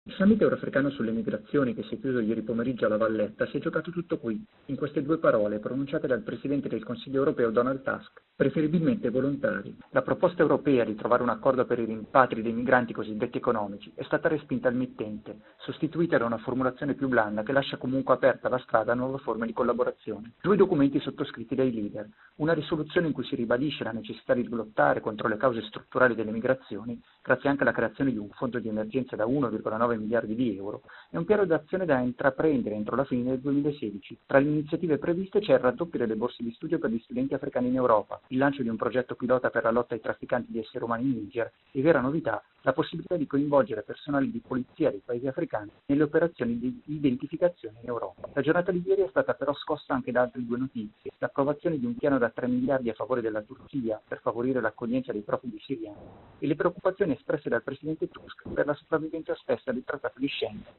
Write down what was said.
Il summit eurafricano sulle migrazioni che si è chiuso ieri pomeriggio a La Valletta si è giocato tutto qui, in queste due parole pronunciate dal Presidente del Consiglio europeo Donald Tusk, preferibilmente volontari. La proposta europea di trovare un accordo per i rimpatri dei migranti cosiddetti economici è stata respinta al mittente, sostituita da una formulazione più blanda che lascia comunque aperta la strada a nuove forme di collaborazione. Due documenti sottoscritti dai leader, una risoluzione in cui si ribadisce la necessità di lottare contro le cause strutturali delle migrazioni, grazie anche alla creazione di un fondo di emergenza da 1,9 miliardi di euro, e un piano d'azione da intraprendere entro la fine del 2016. Tra le iniziative previste c'è il raddoppio delle borse di studio per gli studenti africani in Europa, il lancio di un progetto pilota per la lotta ai trafficanti di esseri umani in Niger e, vera novità, la possibilità di coinvolgere personale di polizia dei paesi africani nelle operazioni di identificazione in Europa. La giornata di ieri è stata però scossa anche da altre due notizie: l'approvazione di un piano da 3 miliardi a favore della Turchia per favorire l'accoglienza dei profughi siriani e le preoccupazioni espresse dal Presidente Tusk per la sopravvivenza stessa del Trattato di Schengen.